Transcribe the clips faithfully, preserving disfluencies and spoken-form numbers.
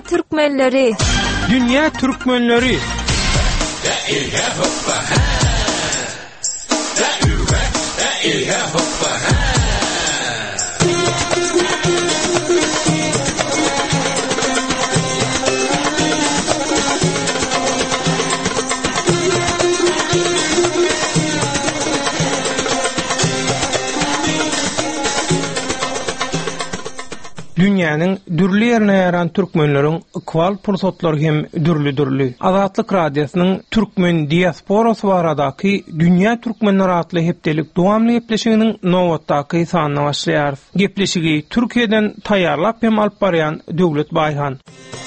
Türkmenleri. Dünya Türkmenleri. Dünýäniň dürli ýerine ýaran türkmenleriň ikwal pursatlary hem dürli-dürli. Azatlyk radiosynyň türkmen diasporasy baradaky dünýä türkmenleri atly hepdelik dowamly gepleşiginiň nowatdaky sanyna başlaýar. Gepleşigi Türkiýeden taýýarlap hem alyp barýan Döwlet Baýhan.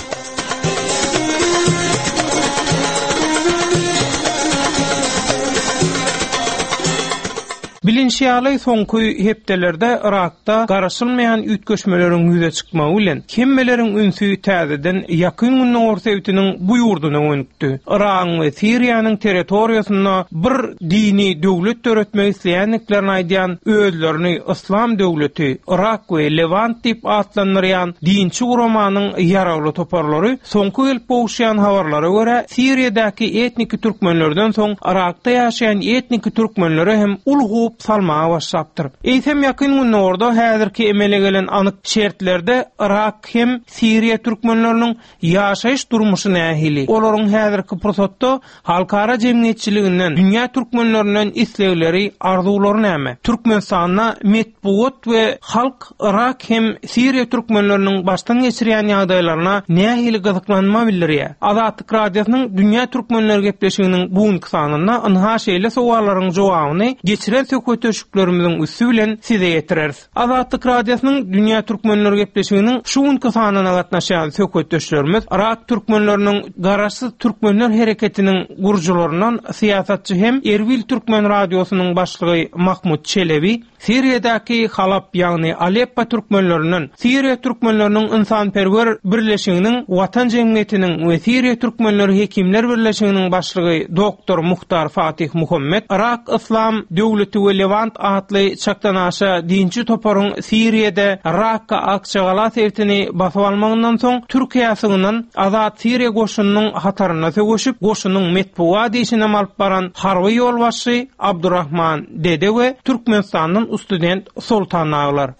Bilinçýaly soňky hepdelerde Irakda garaşylmaýan ütgeşmeleriň ýüze çykmagy bilen kemmeleriň ünsü täzeden ýakyn günniň ortaýytynyň bu ýurduna öňükdi. Irak we Siriýanyň territoriýasyna bir dini döwlet töretmek isleýänliklerini aýdýan özlerini İslam döwleti, Irak we Levant diýip atlanýan dinçi guramanyň ýaragly toparlary soňky gelip boğuşýan habarlara görä Siriýadaky etnik türkmenlerden soň Irakda ýaşaýan etnik türkmenleri hem ulgu salmağa başlapdyr. Eýsem ýakyn günde orada häzirki emele gelen anyk şertlerde Irak hem Siriýa türkmenleriniň ýaşaýyş durmuşy nähili. Olaryň häzirki pursatda halkara jemgyýetçiliginden dünýä türkmenlerinden islegleri, arzulary näme? Türkmenistana metbuat we halk Irak hem Siriýa türkmenleriniň başdan geçirýän ýagdaýlaryna nähili gyzyklanma bildirýär. Azatlyk radiosynyň dünýä türkmenleri gepleşiginiň bugunky sanyna ynha şeýle sowallaryň jogabyny geçiren kötöşüklerimiziň üstü bilen size ýetireriz. Azatlyk radiosynyň dünýä türkmenleri gepleşiginiň şu günki sanyna gatnaşan kötöşüklerimiz Irak türkmenleriniň garaşsyz türkmenler hereketiniň gurjulorundan siýasatçy hem Erbil Türkmen radiosynyň başlygy Mahmud Çelebi, Siriýadaky Halap ýagny Aleppo türkmenleriniň Siriýa türkmenleriniň ynsanperwer birleşiginiň Watan Jemgyýetiniň we Siriýa türkmenleri hekimler birleşiginiň başlygy doktor Muhtar Fatih Muhammed, Irak İslam döwleti we Levant atly çaktanaşa dinçi toparyň Siriýede Irakka akçagalat ertini basyp almagyndan soň Türkiýe ýasynyň azat Siriýa goşunynyň hataryna sögüşip goşunyň metbuat işine alyp baran harby ýolbaşçy Abdurrahman Dede we Türkmenistanyň student Sultan Ağlar.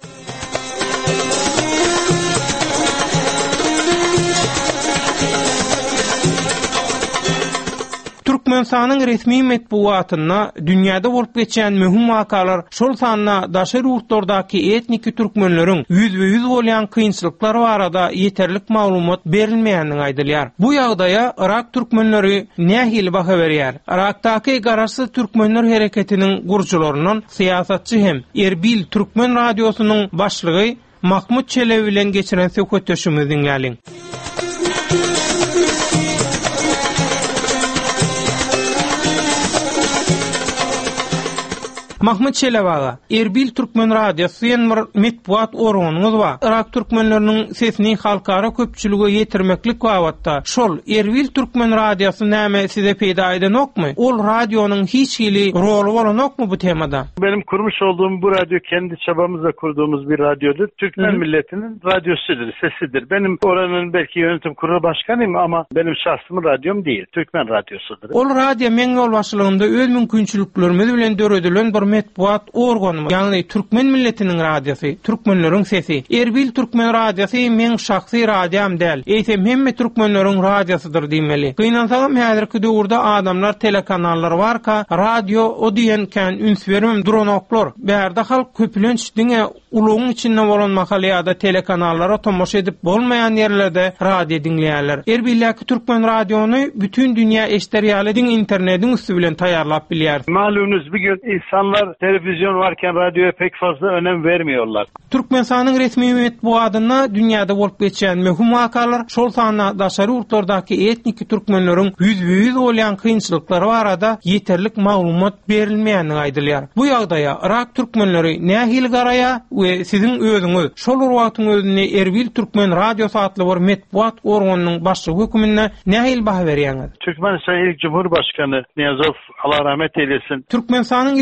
Türkmenistanyň resmi metbuatyna dünýäde bolup geçen möhüm wakalar şol sanyna daşary ýurtlardaky etnik türkmenleriň ýüzbe ýüz bolýan kynçylyklary barada ýeterlik maglumat berilmeýänini aýdylýar. Bu ýagdaýa Irak türkmenleri nähili baha berýär. Irakdaky garaşsyz türkmenler hereketiniň gurjulorundan siýasatçy hem Erbil Türkmen radiosynyň başlygy Mahmud Çelebi bilen geçiren söhbetleşigimizi dinläliň. Mahmud Çelebi, Erbil Türkmen radiosu ýene metbuat organyňyz bar. Irak türkmenleriniň sesini halkara köpçülüge ýetirmeklik wagtda şol Erbil Türkmen radiosu näme size peýda edenokmy? Ol radionyň hiç hili rolu bolanokmy bu temada? Benim kurmuş olduğum bu radyo kendi çabamızla kurduğumuz bir radyodur. Türkmen Hı-hı. milletinin radyosudur, sesidir. Benim oranın belki yönetim kurulu başkanıyım ama benim şahsımın radyom değil. Türkmen radyosudur. Ol radyo meň ýolbaşçylygynda öz mümkinçiliklerimiz bilen döredilen bir metbuat organy, ýani Türkmen milletiniň radiosu, türkmenleriň sesi. Erbil Türkmen radiosu meň şahsy radiom däl. Eýsem hemme türkmenleriň radiosudyr diýmeli. Gynansaňam häzirki döwürde adamlar telekanallar barka, radio o diýen kan üns bermem duranoklar. Bärde halk köpülenç diňe ulugyň içinde bolan mahallarda telekanallara tomoş edip bolmayan yerlerde radio dinleýärler. Erbilläki Türkmen radiony bütün dünýä eşderýaly diň internetiň üstü bilen taýýarlap bilýär. Malumunuz bugün insanlar televizyon varken radyoya pek fazla önem vermiyorlar. Türkmenistanyň resmi metbuatyna dünýäde bolup geçen möhüm wakalar şol sanyna daşary ýurtlardaki etnik türkmenleriň ýüzbe ýüz bolýan kynçylyklary barada ýeterlik maglumat berilmeýänini aýdylýar. Bu ýagdaýa Irak türkmenleri nähili garaýa we sizin özüňiz şol wagtyň özüne Erbil Türkmen radiosu atly bir metbuat organynyň başlygy hökümine nähili baha berýäňiz? Türkmenistan ilk Cumhurbaşkanı Niyazov Allah rahmet eylesin. Türkmenistanyň ilkinji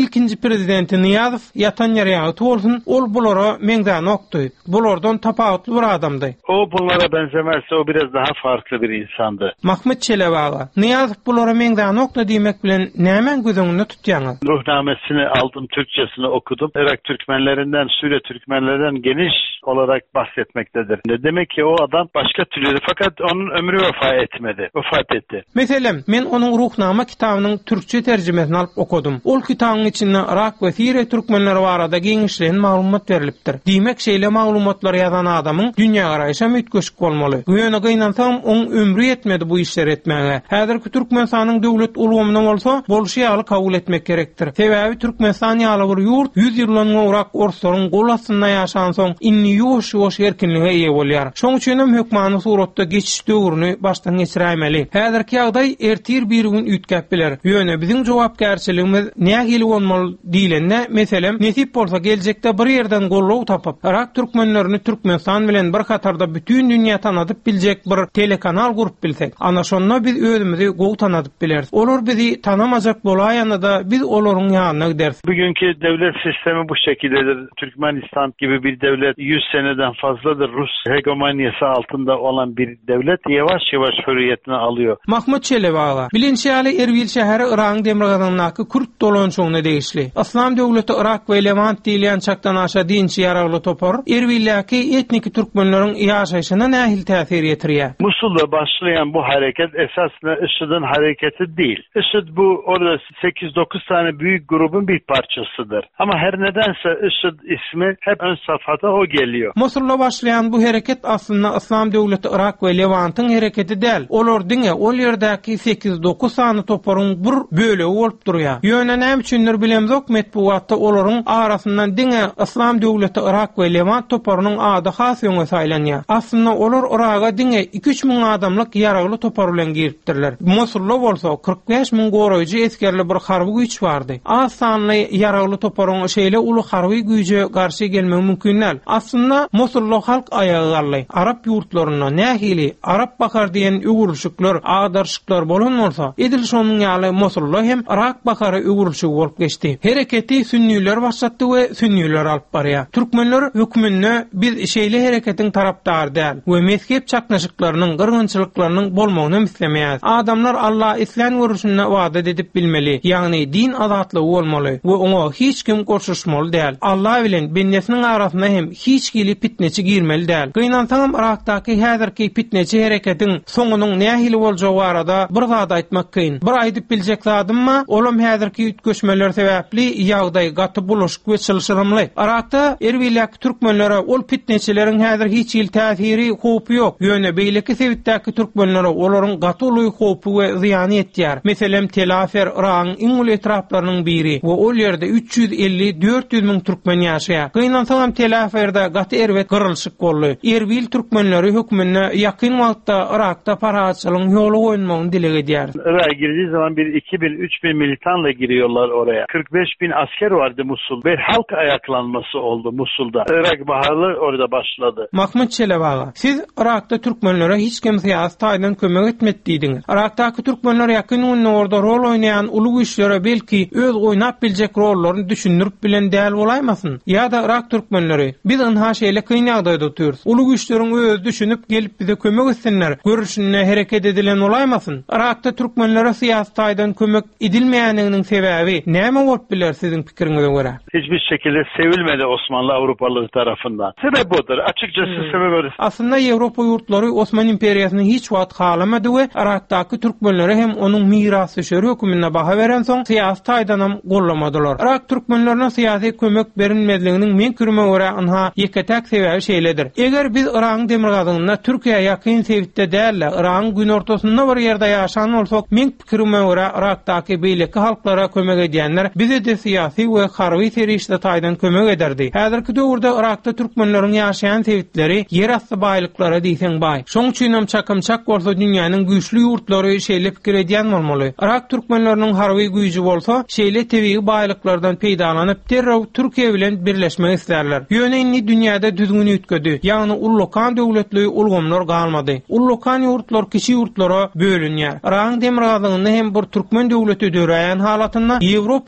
prezidenti Niýazow ýatan ýerýagy bolsun, ol bulara meňden okdy. Bulardan tapawutly bir adamdy. O bunlara benzemezse o biraz daha farklı bir insandı. Mahmut Çelebaga, Niýazow bulara meňden okdy diýmek bilen näme gözüňde tutýaňyz? Ruhnamesini aldım, Türkçesini okudum. Irak Türkmenlerinden, Suriye Türkmenlerinden geniş olarak bahsetmektedir. Ne demek ki o adam başka türlü, fakat onun ömrü vefa etmedi. Vefat etti. Meselem, men onun Ruhnama kitabynyň türkçe terjimesini alyp okudum. Ol kitabyň içinde Irak we Suriye türkmenleri barada giňişlen maglumat berilipdir. Diýmek şeýle maglumatlar ýazan adamyň dünýä garaýşa mütkeşik bolmaly. Güýene gynansaň oň ömrü yetmedi bu işleri etmäge. Häzirki Türkmenistanyň döwlet ulgamynyň bolsa, bolşy ýaly kabul etmek gerekdir. Sebäbi Türkmenistan ýaly bir ýurt yüz ýyldan Irak ordusynyň gol astynda ýaşan soň inni ýoş ýoş erkinlige eýe bolýar. Şoň üçin hem hökmany suratda geçiş döwrüni başdan geçirmäli. Häzirki ýagdaý ertir bir gün ütkep biler. Ýöne biziň jogapkärçiligimiz nähili bolmaly diýilende, meselem, nesip bolsa geljekde bir ýerden gollaw tapyp, Irak türkmenlerini Türkmenistan bilen bir katarda bütün dünýä tanadyp biljek bir telekanal gurup bilsek, ana şonda biz özümizi gowy tanadyp bilersiz. Olar bizi tanamajak bolaýanda da biz olaryň ýanyna gidersiz. Bugünkü devlet sistemi bu şekildedir. Türkmenistan gibi bir devlet yüz seneden fazladır Rus hegemonyası altında olan bir devlet yavaş yavaş hürriyetini alıyor. Mahmut Çelebaga, bilinçli Erbil şäheri Irak demirgazynyňky Kürt dolanşygyna degişli. İslam döwleti Irak we Levant diýilen çakdan aşa dinçi ýaragly topar, Erbilläki etnik türkmenleriň ýaşaýyşyna nähil täsir ýetirýär. Musul'da başlayan bu hareket esasında IŞİD'in hareketi değil. IŞİD bu orada sekiz dokuz tane büyük grubun bir parçasıdır. Ama her nedense IŞİD ismi hep ön safhada o geliyor. Musul'da başlayan bu hareket aslında İslam döwleti Irak we Levant'ın hareketi değil. Olar diňe ol ýerdäki sekiz dokuz sany toparyň bir bölegi bolup durýar. Ýöne näme üçindir bilemzok, metbuatda olaryň arasyndan diňe İslam döwleti Irak we Levant toparynyň ady hasyňy saýlanýar. Aslında olar Irak'a diňe iki üç ming adamlyk ýaragly topar bilen giripdirler. Musul'da bolsa kırk beş ming goraýjy eskerli bir harby güýç bardy. Az sanly ýaragly toparyň şeýle uly harby güýje garşy gelmek mümkin näl. Aslında Musul'da halk ayagy garly. Arap ýurtlaryna nähili Arap bakar diýen öwürşükler, agdarşyklar bolan bolsa, edil şonuň ýaly Musul'da hem Irak bakary öwürşügi bolup geçdi. Hereketi sünniler başlatdy we sünniler alyp barýar. Türkmenler hökmünde biz şeýle hereketiň tarapdary däl we mezhep çaknaşyklarynyň, gyrgynçylyklarynyň bolmagyny islemeýär. Adamlar Allah islam görüşüne wada edip bilmeli. Ýagny din azatlygy bolmaly we oňa hiç kim goşuşmaly däl. Allah bilen bendesiniň arasynda hem hiç kili pitneçi girmeli däl. Gynansaňam Irakdaky häzirki pitneçi hereketiň soňunyň nähili boljagy barada bir zat aýtmak kyn. Bir aýdyp biljek zadymma, olam häzirki ütköşmeler sebäpli ýagdaý gaty buluşyk we çylşyrymly. Irakda Erbilläki türkmenlere ol pitneçileriň häzir hiç il täsiri hopy ýok. Ýöne beýleki sebitdäki türkmenlere olaryň gaty uly hopy we ziýany etýär. Meselem Tel Afer Iragyň iň uly etraplarynyň biri we ol ýerde üç yüz elli dört yüz ming türkmen ýaşaýar. Gynansaňam Tel Aferде gaty erwet gyrylşyk boldy. Erbil türkmenleri hökmüne ýakyn wagtda Irakda paraçylygyň ýoly goýulmagyny dile edýär. Irak'a girdiği zaman bir iki bin üç bin militanla giriyorlar oraya. kırk beş bin asker vardı Musul. Bir halk ayaklanması oldu Musul'da. Irak baharı orada başladı. Mahmut Çelebaga, siz Irak'ta Türkmenlere hiç kim siyasi taýdan kömek etmediýdiňiz. Irak'taki Türkmenler ýakyn uny orada rol oýnayan uly güýçlere belki öz oýnap biljek rollaryny düşünürip bilen däl bolaýmasyn. Ýa-da Irak türkmenleri biz ynha şeýle kyn ýagdaýda oturýarys. Uly güýçleriň öz düşünüp gelip bize kömek etsinler. Görüşine hereket edilen bolaýmasyn. Irak'ta türkmenlere siyasi taýdan kömek edilmeýänliginiň sebäbi näme bolup biler siziň pikiriňize görä? Hiçbir şekilde sevilmedi Osmanlı Avrupalılar tarafından. Sebep odur. Açıkçası hmm. sebep odur. Aslında Avrupa ýurtlary Osman imperiýasyny hiç wagt halamady we Irakdaky türkmenlere hem onuň mirasy şeýle hökümine baha beren soň siyasi taýdanam gollamadylar. Irak türkmenlerine siyasi kömek berilmediliginiň men kürüme görä anha ýeketäk sebäbi şeýledir. Eger biz Iragyň demirgazyna Türkiýe ýakyn sebitde däl, Iragyň gün ortasynda bir ýerde ýaşan bolsak, men pikirime görä Irakdaky beýleki halklara kömek edýänler bize de siyasi we harby terişde taýdan kömek ederdi. Häzirki döwürde Irakda türkmenleriň ýaşaýan sebitleri yer asty baýlyklara diýsen baý. Şoň üçin hem çakymçak bolsa dünýäniň güýçlü ýurtlary şeýle pikir edýän bolmaly. Irak türkmenleriniň harby güýji bolsa, şeýle tebii baýlyklardan peýdalanyp derrew Türkiýe bilen birleşmek islerler. Ýöne indi dünýäde düzgün ütkedi. Ýagny ullukan döwletli ulgamlar galmady. Ullukan ýurtlar kişi ýurtlara bölünýär. Iragyň demirgazyny hem bir türkmen döwleti döräýän halatynda Ýewropa ýurtlary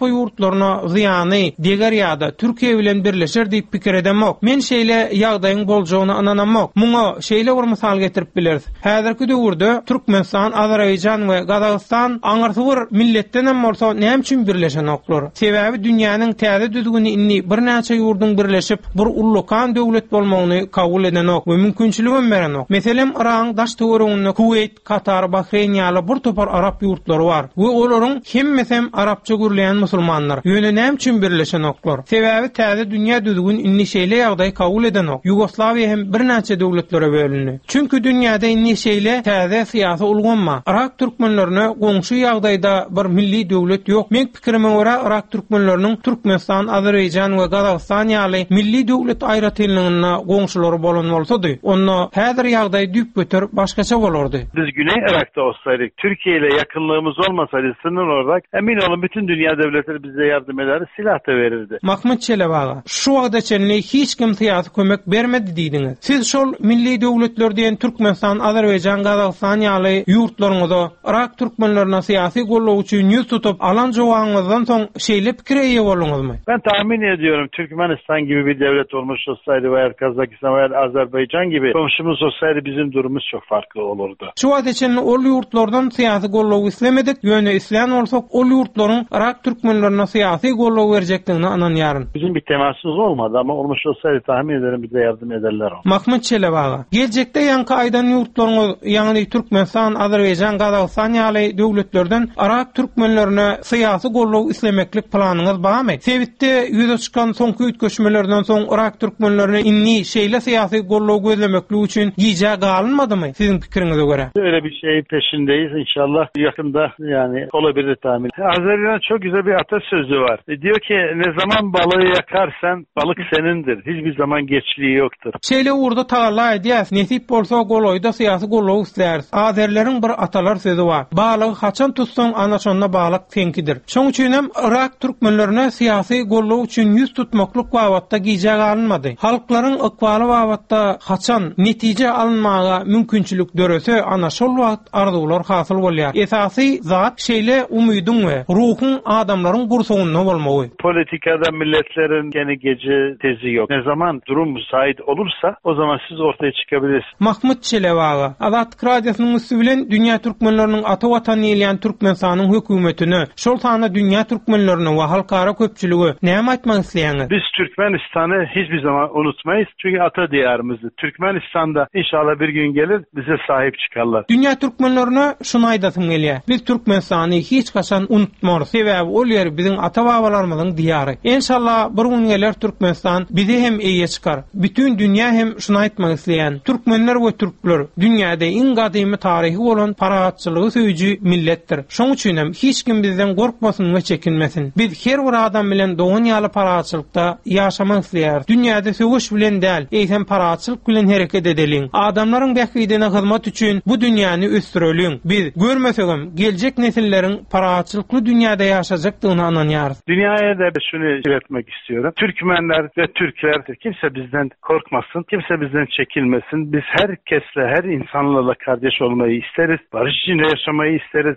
turkmenlerine ziyany diger ýa-da Türkiýe bilen birleşer diýip pikir edemok. Men şeýle ýagdaýyň boljagyna ananamok. Muňa şeýle bir mysal getirip bilerdi. Häzirki döwürde Türkmenistan, Azerbaýjan we Gazagystan aňyrty bir milletden hem bolsa näme üçin birleşen oklar? Sebäbi dünýäniň täze düzgüni inni bir näçe ýurduň birleşip bir ullukan döwlet bolmagyny kabul eden ok we mümkinçiligin beren ok. Meselem Iran daş töwereğinde Kuwait, Katar, Bahreyn ýaly bir topar Arap ýurtlary bar. We olaryň hemmesem Arapça gürleýän musulmanlar. Ýöne näme üçin birleşen oklar? Sebäbi täze dünýä düzgün inni şeýle ýagdaý kabul eden ok. Ýugoslawiýa hem bir näçe döwletlere bölündi. Çünki dünýäde inni şeýle täze syýasy ulganma. Irak türkmenlerine goňşy ýagdaýda bir milli döwlet ýok. Men pikirime görä Irak türkmenleriniň Türkmenistan, Azerbaýjan we Gazagystan ýaly milli döwlet aýratylgyna goňşulary bolan bolsady, onda häzir ýagdaý düp götür başgaça bolardy. Biz Güney Irak'ta olsaydık, Türkiye ile yakınlığımız olmasaydı sınır olarak emin olun bütün dünya devletleri bize yardım eder, silah da verirdi. Mahmut Çelebaga, şu wagda çenli hiç kim syýasy kömek bermedi diýdiňiz. Siz şol milli döwletler diýen Türkmenistan, Azerbaýjan, Gazagystan ýaly ýurtlaryňyzda Irak türkmenlerine syýasy gollaw üçin ýüz tutup alan jogaňyzdan soň şeýle pikire ýa bolmaňyzmy? Ben tahmin ediyorum Türkmenistan gibi bir devlet olmuş olsaydı veya Kazakistan veya Azerbaycan gibi komşumuz olsaydı bizim durumumuz çok farklı olurdu. Şu wagda çenli ol ýurtlardan syýasy gollaw islemedik, ýöne isleýän bolsak ol ýurtlaryň Irak türkmenlerine syýasy gollaw berjekdigini ananýaryn. Bizim bir temasımız olmadı ama olmuş olsaydı tahmin ederim bize yardım ederler. Mahmut Çelebaga, gelecekde ýanky aýdan ýurtlaryň ýagny Türkmenistan, Azerbaýjan, Gazagystan ýaly döwletlerden Irak türkmenlerine syýasy gollaw islemeklik planyňyz barmy? Sebitde ýüze çykan soňky ütköşmelerden soň Irak türkmenlerine inni şeýle syýasy gollaw gözlemeklik üçin giýje galynmadymy siziň pikiriňize görä? Öyle bir şey peşindeyiz inşallah yakında yani olabilir tahmin. Azerbaycan'da çok güzel bir atasözü var. E, diyor ki ne zaman balığı yakarsan balık senindir. Hiçbir zaman geçliği yoktur. Şeýle urda tagalla edýäs, nesip bolsa goloýda syýasy gollaw islärs. Azerleriň bir atalar sözü var. Balygy haçan tutsaň ana şonda balyk senkidir. Şoň üçin hem Irak türkmenlerine syýasy gollaw üçin ýüz tutmaklyk wagtda giýje galynmady. Halklaryň ykbaly wagtda haçan netije alınmaga mümkinçilik dörese ana şol wagt arzuwlar hasyl bolýar. Esasy zat şeýle umydyň we ruhun adamlaryň gursugyna bolmagy. Politikada milletlerin gene gece tezi yok. Ne zaman durum müsait olursa o zaman siz ortaya çıkabilirsiniz. Mahmut Çelebaga, Azatlyk Radiosynyň üstü bilen dünýä türkmenleriniň ata watany ýylýan Türkmenistanyň hökümetini, şol sahna dünýä türkmenlerini we halkara köpçüligi näme aýtmak isleýäňiz? Biz Türkmenistan'ı hiçbir zaman unutmayız. Çünkü ata diyarımızdır. Türkmenistan'da inşallah bir gün gelir bize sahip çıkarlar. Dünýä türkmenlerine şunu aýdasym gelýär. Biz Türkmenistany hiç kaçan unutmar. Sebäbi ol ýer biziň ata babalarymyzyň diýary. İnşallah bir gün geler Türkmenistan bizi hem eýe çykar. Bütün dünýä hem şunu aýtmak isleýän. Türkmenler we türkler dünýäde iň gadymy taryhy bolan parahatçylygy söýüji milletdir. Şoň üçin hem hiç kim bizden gorkmasyn we çekinmesin. Biz her bir adam bilen doğan ýaly parahatçylykda ýaşamak isleýär. Dünýäde söwüş bilen däl, eýsem parahatçylyk bilen hereket edeliň. Adamlaryň bähidine hyzmat üçin bu dünýäni ösdüreliň. Biz görmesegem geljek nesilleriň parahatçylykly dünýäde ýaşajakdygyny ananýar. Dünyaya da şunu iletmek istiyorum. Türkmenler ve Türkler kimse bizden korkmasın, kimse bizden çekilmesin. Biz herkesle, her insanlarla kardeş olmayı isteriz. Barış içinde yaşamayı isteriz.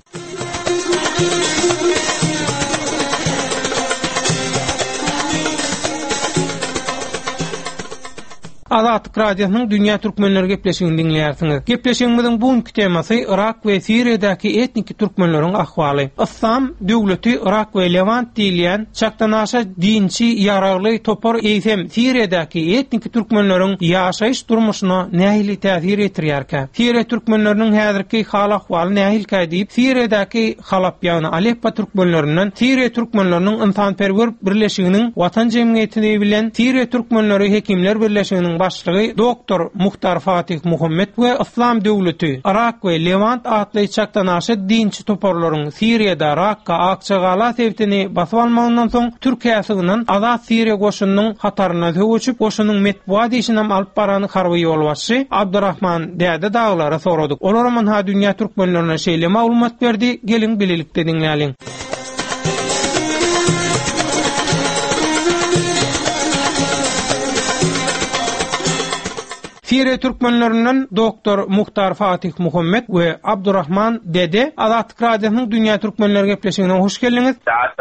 Azatlyk Radiosynyň dünýä türkmenleri gepleşigini dinleýärsiňiz. Gepleşigimiziň bugunky temasy Irak we Siriýadaky etnik türkmenleriň ahwaly. Islam döwleti Irak we Levant diýilýän çaktanaşa dinçi ýaragly topar eýsem Siriýadaky etnik türkmenleriň ýaşaýyş durmuşyna nähili täsir etirýärkä. Siriýa türkmenleriniň häzirki hal ahwaly nähilkä diýip Siriýadaky Halap ýagny Aleppo türkmenlerinden Siriýa türkmenleriniň insanperwer birleşiginiň watan jemgyýetini bilen Siriýa türkmenleri hekimler birleşiginiň başlygy doktor Muhtar Fatih Muhammed we Islam döwleti Irak we Levant atly çaktanaşy dinçi toparlaryň Siriýada Rakka Akçagala sebtini basyp almagyndan soň Türkiýasynyň Azat Siriýa goşunynyň hataryna höwüçüp goşunyň metbuat işinem alyp barany harby ýolbaşçy Abdurrahman däde daglara soradyk. Olar man ha dünýä türkmenlerine şeýle maglumat berdi, gelin bilelikde dinläliň. Siriya türkmenlerinden doktor Muhtar Fatih Muhammed ve Abdurrahman Dede Azatlyk Radyosynyň Dünya Türkmenleri gepleşigine hoş geldiniz.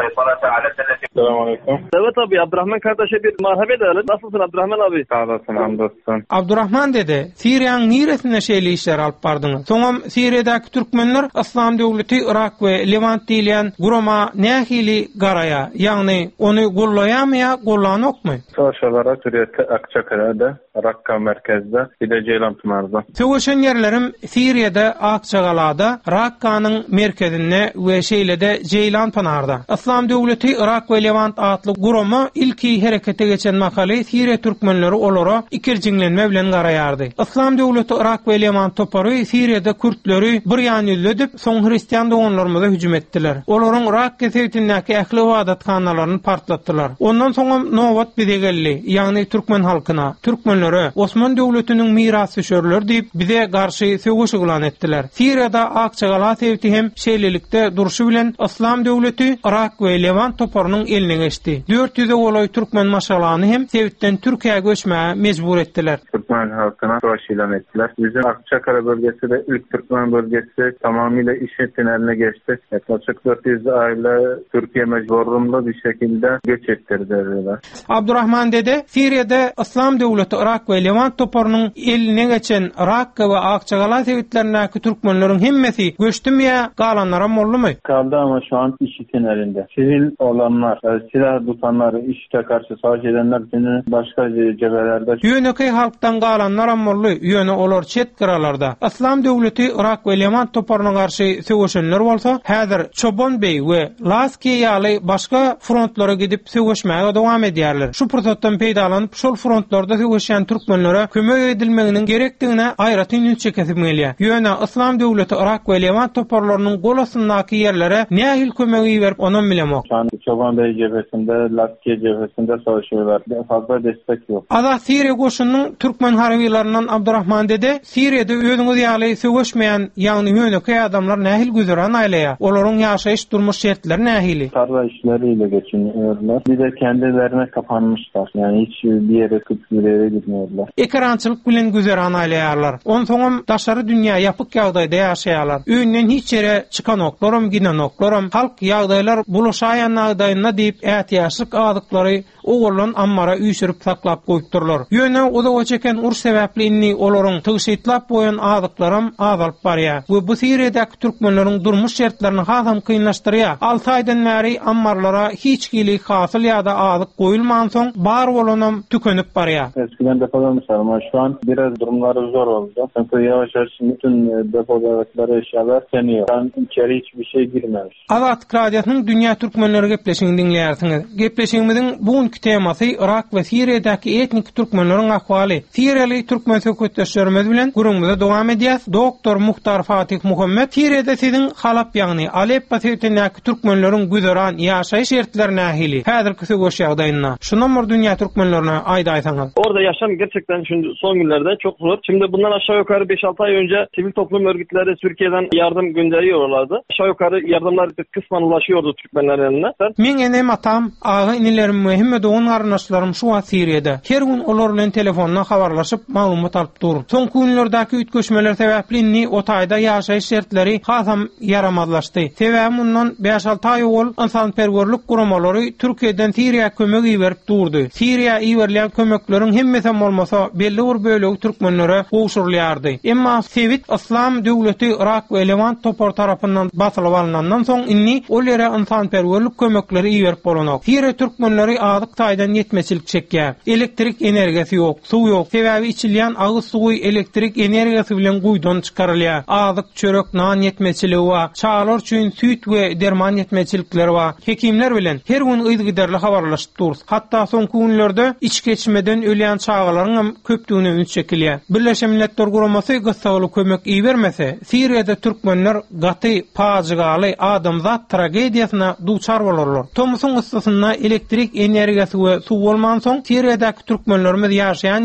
Selamünaleyküm. Evet abi, Abdurrahman kardeşe bir merhaba edelim. Nasılsın Abdurrahman abi? Sağ olasın, hamdolsun. Abdurrahman Dede, Siriýanyň niresinde şeýle işler alyp bardyňyz? Soňam Siriýadaky türkmenler Islam döwleti Irak we Levant diýilen gurama nähili garaya, ýagny ony gollaýarmya, gollanokmy? Soşalara Türkiýe Akçakara'da, Rakka merkezde, bir de Ceylanpınar'da. Söwüşen ýerlerim Siriýada Akçagalada, Rakkanyň merkezinde we şeýlede Ceylanpınar'da. Islam döwleti Irak we Levant atly gurama ilki herekete geçen makaly Siriýa türkmenleri olara ikirjiňlenme bilen garaýardy. Islam döwleti Irak we Levant topary Siriýada Kürtleri bir ýany ýüzledip, soň Hristiýan doganlarymyza hüjüm etdiler. Olaryň Irak kesewtindäki ähli wadathanalaryny partlatdylar. Ondan soň nowat bize geldi, ýagny türkmen halkyna, türkmenlere Osman döwletiniň mirasy şörler diýip bize garşy söwüş elan etdiler. Siriýada Akçagala sewti hem şeýlelikde duruşy bilen Islam döwleti Irak we Levant toparynyň eline geçdi. dört yüze olay türkmen maşalany hem sewtden Türkiýe göçmäge mejbur etdiler. Türkmen halkına savaş ilan ettiler. Bizim Akçakara bölgesi de ilk Türkmen bölgesi tamamıyla IŞİD'in eline geçti. Yaklaşık dört yüz aile Türkiye mecburumlu bir şekilde göç ettirdiler. Abdurrahman Dede, Siriýada Islam döwleti Irak we Levant toparynyň eline geçen Irak we Akçagala sewitlerindäki türkmenleriň hemmesi göçdümýä, galanlara mollumy? Kaldı ama şu an IŞİD'in elinde. Sivil olanlar, silah tutanlar, IŞİD'e karşı savaş edenler başka cephelerde. Ýöneki halkdan galanlar mollu, ýöne olar çet garalarda. Islam döwleti Irak we Levant toparyna garşy söwüşenler bolsa, häzir Çoban Bey we Laski ýaly başga frontlara gidip söwüşmäge dowam edýärler. Şu pursatdan peýdalanyp şol frontlarda söwüşen türkmenlere kömek edilmeginiň gerekdigine aýratyn ýün çekip gelýär. Ýöne Islam döwleti Irak we Levant toparlarynyň golasyndaky ýerlere nähil kömegi berip onan bilemok. Çoban Bey cephesinde, Laski cephesinde savaşıyorlar. Fazla destek yok. Ada Siriýa goşunyň türkmen harbiýlaryndan Abdurrahman Dede, Siriýada özüňiz ýaly söwüşmeýän, ýagny ýöneki adamlar nähil güzäran aýlaýar. Olaryň ýaşaýyş durmuş şertleri nähili? Tarla işleriyle geçiniyorlar. Bir de kendilerine kapanmışlar. Yani hiç bir yere bir yere gitmiyorlar. Ekrançylyk bilen güzäran aýlaýarlar. On soňam daşary dünýä ýapyk ýagdaýda ýaşaýarlar. Öýünden hiç ýere çykan oklaram, ginen oklaram, halk ýagdaýlar bulaşaýan ýagdaýyna diýip ätýaşlyk adyklary oğulun ammara üýsürip saklap goýupdyrlar. Ýöne oda çeken ur sebäpli inni olaryň tygyşytlap boýan adyklaram azalyp barýar. Bu bu Siriýadaky türkmenleriň durmuş şertlerini hasam kynlaşdyrýar. Alty aýdan bäri ammarlara hiç gilik hasyl ýa-da adyk goýulman soň bar bolanam tükenip barýar. Eskiden depolarmış ama şu an biraz durumları zor oldu. Çünkü yavaş yavaş bütün depolardaki eşyalar seniyor. Şu an içeri hiçbir şey girmemiş. Azatlyk Radyosynyň Dünya Türkmenleri gepleşigini dinleýärsiňiz. Gepleşigimiziň bugünkü temasy Irak we Siriýadaky etnik türkmenleriň ahwaly. Siriýaly türkmen söhbetdeşlerimiz bilen gurulmada dowam edýäs. Doktor Muhtar Fatih Muhammed, Siriýada siziň Halap ýagny Aleppo sewtindäki türkmenleriň güzäran ýaşaýyş şertleri nähili? Häzirki söwüş ýagdaýyna şundan bir dünýä türkmenlerine aýdaýsaňyz. Orada yaşam gerçekten şimdi son günlerde çok zor. Şimdi bundan aşağı yukarı beş altı ay önce sivil toplum örgütleri Türkiye'den yardım gönderiyorlardı. Aşağı yukarı yardımlar kısmen ulaşıyordu Türkmenlerin eline. Men enem atam, ağa inilerim mühim doğun arnaşlarım şu an Siriýada. Her gün olar bilen telefonla habarlaşıp maglumat alyp dur. Soňky günlerdäki ütköşmeler sebäpli inni o taýda ýaşaýyş şertleri hasam yaramazlaşdy. Sebäbi bundan beş altı ay ol insanperwerlik guramalary Türkiýeden Siriýa kömek iberip durdy. Siriýa iberlen kömekleriň hemmesi bolmasa belli bir bölegi türkmenlere goşurulýardy. Emma Sewit Islam döwleti Irak we Levant topar tarapyndan basylyp alynandan soň inni olere insanperwerlik kömekleri iberip bolanok. Siriýa türkmenleri adyk taýdan ýetmeçilik çekýär. Elektrik energiýasy ýok, suw ýok. Sebäbi içilýän agyz suwy elektrik energiýasy bilen guýdan çykarylýar. Adyk çörek nan ýetmeçiligi we çağlar üçin süýt we derman ýetmeçilikleri we hekimler bilen her gün ýygydarly habarlaşyp dur. Hatda soňky günlerde iç geçmeden ölýän çağalaryň köpdügine üns çekilýär. Birleşen Milletler Guramasy gysgaly kömek iýermese, Siriýada türkmenler gaty, paýygaly adamzat tragediýasyna duçar bolarlar. Tomsuň yssysyna elektrik energiýasy we suw bolman soň Siriýadaky türkmenlerimiz ýaşaýan ýerlerinden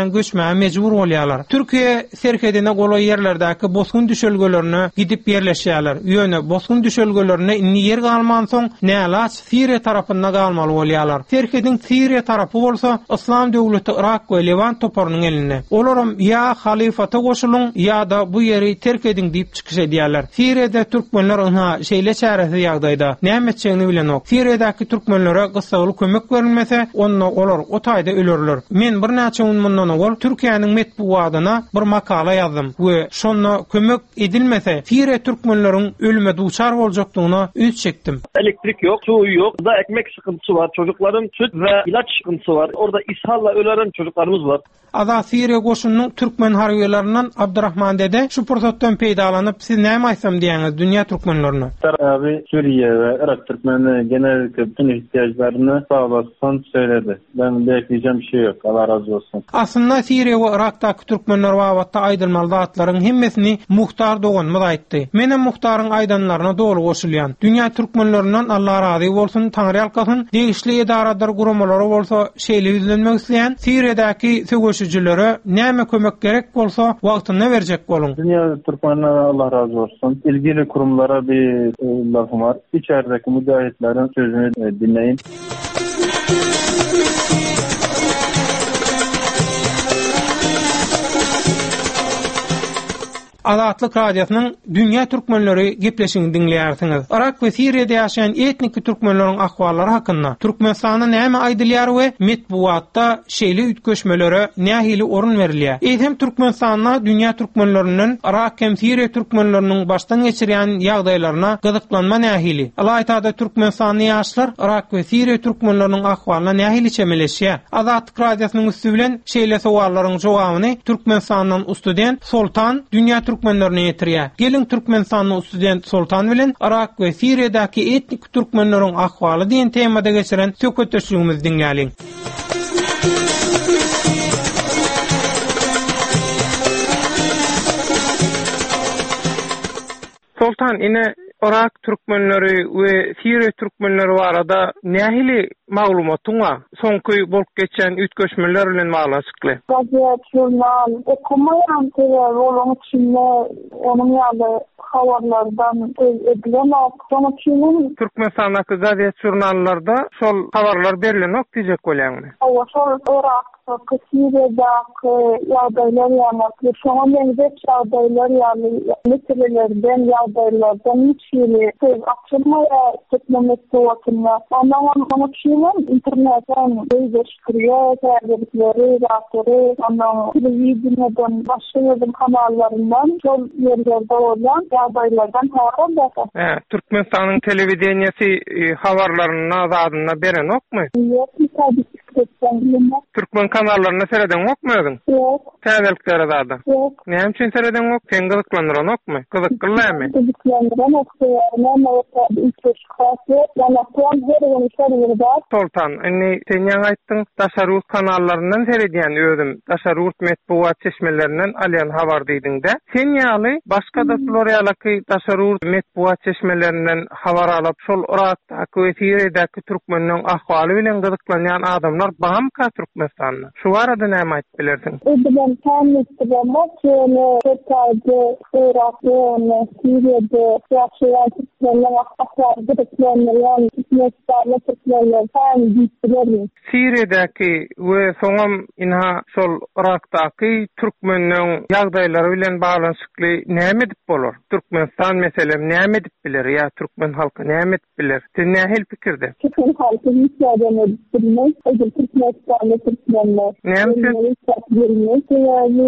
ýerlerden göçmäge mejbur bolýarlar. Türkiýe serkedine goly ýerlerdäki bosgun düşelgelerine gidip yerleşýärler. Ýöne bosgun düşelgelerine inni yer galman soň nälaç Siriýa tarapynda galmaly bolýarlar. Serkedin Siriýa tarapy bolsa İslam döwleti Irak we Levant toparynyň elinde. Olaram ya halifata goşulun ya da bu ýeri terk edin diýip çykyş edýärler. Siriýede türkmenler ona şeýle çäresi ýagdaýda näme etjegini bilenok. Siriýedäki türkmenlere gysgaly kömek berilmese, onda olar o taýda ölerler. Men bir näçe gün mundan ol Türkiýanyň metbuatyna bir makala ýazdym we şonda kömek edilmese, Siriýe türkmenleriň ölüme duçar boljakdygyna üç çekdim. Elektrik yok, su yok, da ekmek sıkıntısı var, çocukların süt ve ilaç sıkıntısı var. Orada ishalla ölen çocuklarımız var. Ada Siriýe goşunynyň türkmen harbiýetlerinden Abdurrahman dede şu pursatdan peýdalanyp siz näme aýsam diýäňiz dünýä türkmenlerine? Abi Suriye ve Irak Türkmenleri genellikle bütün ihtiyaçlarını sağlasın söyledi. Ben bekleyeceğim bir şey yok. Allah razı olsun. Aslında Siriye ve Irak'taki Türkmenler vavatda aydılmalı dağıtların hemmesini muhtar doğanmaz aytdı. Menem muhtarın aydanlarına doğru koşulayan. Dünya Türkmenlerinden Allah razı olsun, Tanrı alkasın, değişli edaradar kurumaları olsa şeyle yüzlenmek isteyen Siriye'deki sögöşücülere näme kömek gerek bolsa vaktine verecek bolun. Dünya Türkmenlere Allah razı olsun. İlgili kurumlara bir e, lafım var. İçerideki müdahitlerin sözünü e, dinleyin. Azatlyk radiosynyň Dünya Türkmenleri gepleşigini dinleýärsiňiz. Irak we Siriýede ýaşaýan etnik türkmenleriň ahwallary hakynda Türkmenistana näme aýdylýar we metbuatda şeýle ütköşmelere nähili orun berilýär. Eýsem Türkmenistana dünya türkmenleriniň Irak hem Siriýe türkmenleriniň başdan geçirýän ýagdaýlaryna gyzyklanma nähili. Alaýtada Türkmenistanyň ýaşlar Irak we Siriýe türkmenleriniň ahwalyna nähili çemeleşýär. Azatlyk radiosynyň üstü bilen şeýle sowallaryň jogabyny Türkmenistanyň student Sultan dünya Türkmenlerine yetirýär. Gelin Türkmenistanyň student Sultan bilen Irak we Siriýedäki etnik türkmenleriň ahwaly diýen temada geçiren söhbetleşigimizi dinläliň. Sultan ine Irak Türkmenleri we Siriýe Türkmenleri barada nähili maglumatyň bar? Soňky bolup geçen ütköşmeler bilen baglanşykly. Gazet, jurnal, okumayan teler olan içinde onun ýaly habarlardan edilen akşamçynyň Türkmenistanyň gazet, jurnallarda şol habarlar berilenok diýjek bolýarmy? Awa şol Irak Siriýedäki ýagdaýlar ýa-da şoňa benzer ýagdaýlar ýa-ni meselelerden ýagdaýlardan hiçbiri söz açylmaýa çekmemekde bolýar. Ondan soňra internetten beýleşdirýär, täzelikleri, rahatly, ondan telewiziýadan başga ýerden kanallaryndan şol ýerlerde bolan ýagdaýlardan habar bolýar. He, Türkmenistanyň telewiziýasy habarlaryny azadyna berenokmy? Ýok, tabii ki. Türkmen kanallarına sereden okmuyorsun? Yok. Täzelikleri zada? Yok. Näme üçin sereden ok? Sen gyzyklandyran okmy? Gyzyklanýarmy? Gyzyklandyran okmuyor. Näme ýa-da üç kasy, ýa-da plan berýän işler bar. Sultan, indi sen ýa aýtdyň, Daşarus kanallaryndan seredýän özüm, Daşarus metbuat çeşmelerinden alýan habar diýdiň-de. Sen ýaly başga da ýaly Daşarus metbuat çeşmelerinden habar alyp, şol Irakdaky we Siriýedäki türkmenleriň ahwaly bilen gyzyklanýan adamlar Bahamka Türkmenistanyň. Şu arada näme aýtyp bilersiň? Ödülen tanıtdylar, şöyle Türkiýede, Irak'ta, Suriýede ýaşaýan türkmenler ahwaly bilen Türkmenistan türkmenler tan diýipdiler. Siriýedäki we soňam inha şol Irakdaky türkmenleriň ýagdaýlary bilen baglanşykly näme edip bolar? Türkmenistan meselem näme edip biler ýa türkmen halky näme edip biler? Sen nähil pikirde? Türkmen halky ýa-da bilmez. Türkmenistan türkmenler. Näme edip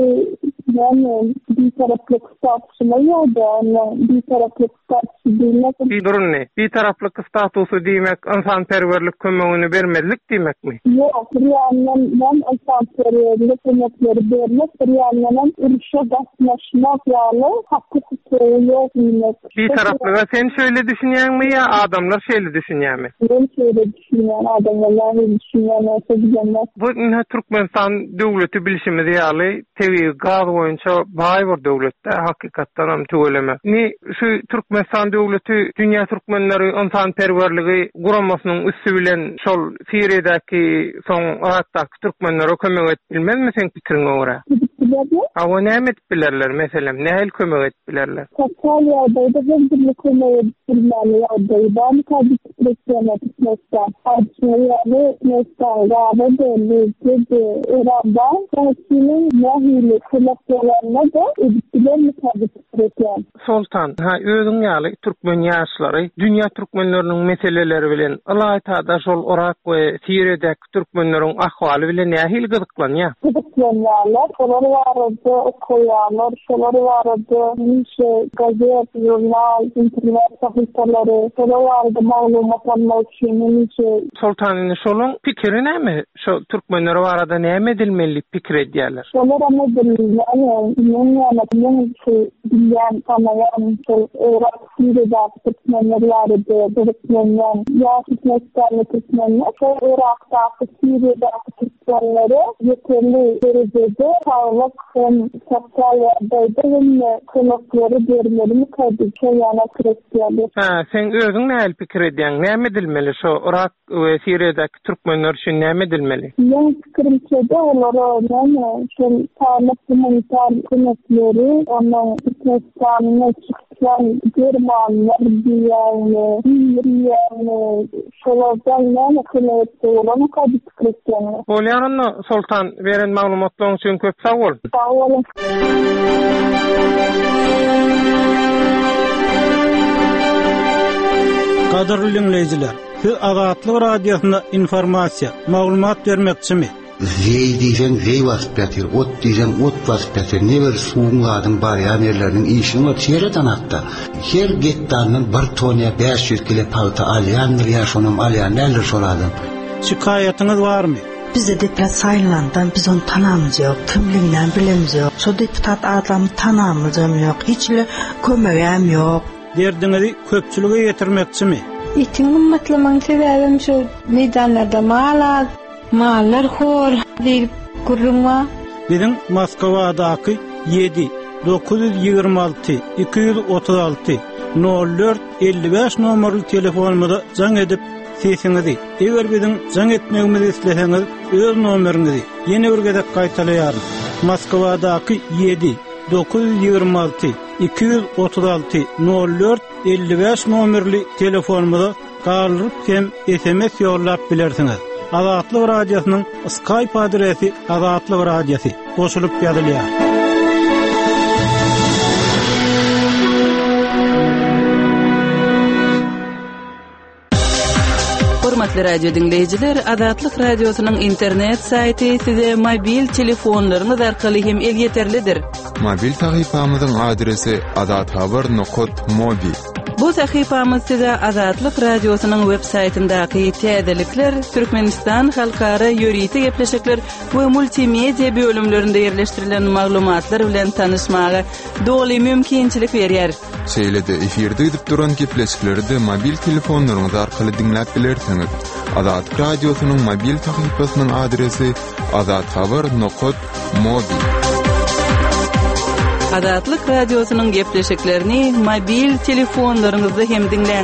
yani bir taraflık statusu ýa-da bir taraflık statusu diýmek. Bir durunny, bir taraflyk statusu diýmek insanperwerlik kömegini bermezlik diýmekmi? Ýok, ýa-ni men insanperwerlik kömekleri bermek, ýa-ni uruşa gatnaşmak ýaly hakykly ýok diýmek. Bir taraflyga sen şöyle düşünýärmi ýa adamlar şeýle düşünýärmi? Ben şeýle düşünýän adamlar düşünýän näse diýenler. Bu inha Türkmenistan döwleti bilişimi ýaly tebi gaz boýunça baý bir döwletde hakykatdan hem tögeleme. Ni şu Türkmenistan döwleti dünýä türkmenleri insanperwerligi guramasynyň üstü bilen şol Siriýadäki soň Irakdaky türkmenlere kömek etmezmi sen pikiriňe görä? Awa näme etdilerler meselem? Nähil kömek etdilerler? Kaçalya'da da bir kömek etdilerler. Ýa-da kaçak Türkmenler Türkmenistan. Kaçalya'da mesela da belki Irak'da kaçının nahili kılaplarına da etdilerler kaçak Türkmenler. Sultan, ha özüň ýaly türkmen ýaşlary dünýä türkmenleriniň meseleleri bilen alaytada şol Irak we Siriýadäki türkmenleriň ahwaly bilen nähil gyzyklanýar? Türkmenler, şolar barada okuyanlar, şolar barada nice gazet, jurnal, internet sahifeleri, şolar barada maglumat almak üçin nice. Sultanyň şoluň pikiri näme? Şo türkmenler barada näme edilmeli pikir edýärler? Şolar ama bilýän, ýa-da bilýän tanýan şol Irak Siriýadäki türkmenleri de türkmenler, ýa Türkmenistan türkmenler, şol Irakdaky Siriýadäki türkmenleri yeterli derecede sağlık hem sosyal yardım konukları vermeli kaydediyor yana kırıklığı. Ha, sen özün nähil pikir edýän? Näme edilmeli şo Irak we Siriýadäki türkmenler üçin näme edilmeli? Men pikirimçe de olara näme şol sağlık humanitar konukları onun Türkmenistan'ın çıkan Germanlar diýen, Siriýany şolardan näme kılýar olan kaydediyor. Bolýarmy Sultan beren maglumatlaryň üçin köp sag bol. Sag bolun. Kadrly dinleyijiler, siz Azatlyk radiosyna informasiýa, maglumat bermekçimi? Zey diýsen zey waspyatyr, ot diýsen ot waspyatyr, neber suwun gadyň bar ýa-nerleriniň işini ot şeredan atda. Her getdanyn bir toniýa beş yüz kilo palta alýandyr, ýa şonuň alýanlar şoladyň. Şikayatyňyz barmy? Bizde deputat saylandan biz onu tanamız yok, kimliğinden bilemiz yok. So deputat adamı tanamız yok, hiçbir kömeğim yok. Derdinizi köpçülüge yetirmekçimi? İtin ümmetlemen sebebim şu meydanlarda mal mallar hor deyip kurulma. Bizim Moskova'daki yedi dokuz yüz yirmi altı iki yüz otuz altı nol dört elli beş numaralı telefonumuza can edip sesinizi. Eğer bizim can etmemizi isterseniz öz numarınızı yeni bir gedek kaytalayarız. Moskova'daki yedi dokuz yüz yirmi altı iki yüz otuz altı nol dört elli beş numaralı telefonumuza kaldırıp hem S M S yollap bilirsiniz. Azatlyk radiosynyň Skype adresi Azatlyk radiosu. Goşulyp ýazylýar. Hormatly radio dinleyijiler, Azatlyk radiosynyň internet saýty size mobil telefonlaryňyz arkaly hem elýeterlidir. Mobil sahypamyzyň adresi azathabar nokta mobi. Bu sahypamyz size Azatlyk radiosynyň web saýtyndaky täzelikler, Türkmenistan halkara ýöriti gepleşikler we multimedia bölümlerinde ýerleşdirilen maglumatlar bilen tanışmaga doly mümkinçilik berýär. Şeýlede efirde edip duran gepleşikleri mobil telefonlaryňyz arkaly dinläp bilersiňiz. Azatlyk radiosynyň mobil sahypasynyň adresi azathabar nokta mobi. Azatlyk radiosynyň gepleşiklerini mobil telefonlaryňyzda hem dinleň.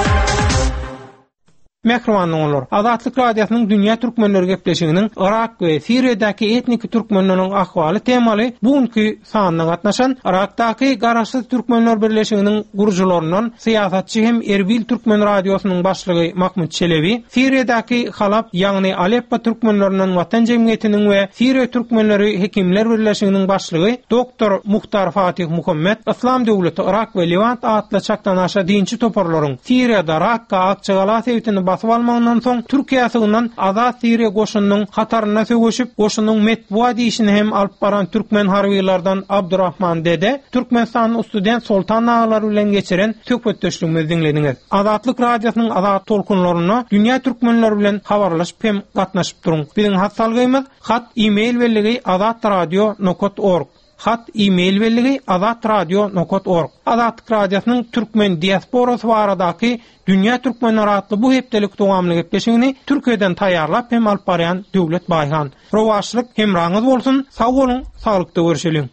Mehriban olar. Azatlyk radiosynyň dünýä türkmenleri gepleşiginiň Irak we Siriýadaky etnik türkmenleriň ahwaly temaly bugünkü sanyna gatnaşan Irakdaky Garaşly Türkmenler Birleşiginiň gurujulorundan syýasatçy hem Erbil Türkmen radiosynyň başlygy Mahmud Çelebi, Siriýadaky Halab ýagny Aleppo türkmenläriniň watan jemgyýetiniň we Siriýa türkmenleri hekimler birleşiginiň başlygy doktor Muhtar Fatih Muhammed, Islam döwleti Irak we Levant atly çakdan aşa dinçi toparlaryň Siriýada Rakka Akçagala sewtini basyp almagynyň soň Türkiýa sygynyň Azat Siriýa goşunynyň hataryna sögüşip goşunyň metbuat işini hem alyp baran türkmen harbylardan Abdurrahman Dede, Türkmenistanyň student Sultan ağalary bilen geçiren söhbetdeşligimizi dinlediňiz. Azatlyk radiosynyň azat tolkunlaryna dünýä türkmenleri bilen habarlaşyp hem gatnaşyp duruň. Biziň hatsalgymyz hat e-mail belligi azat radio nokta org. Hat e-mail beligi azat radio nokta org. Azat radiosynyň türkmen diasporasy baradaky dünýä türkmenleri atly bu hepdelik dowamly gepleşigini Türkiýeden taýýarlap hem alyp barýan Döwlet Baýhan. Rowaşlyk hemraňyz bolsun. Sag bolun, saglykda görüşelim.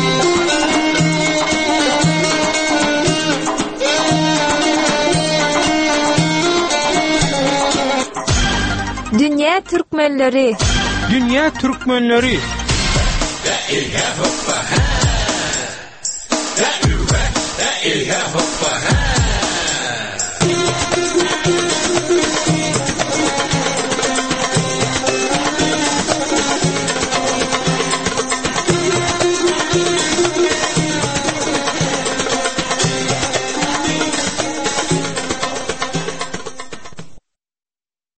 Dünya Türkmenleri Dünya Türkmenleri La ilaha illallah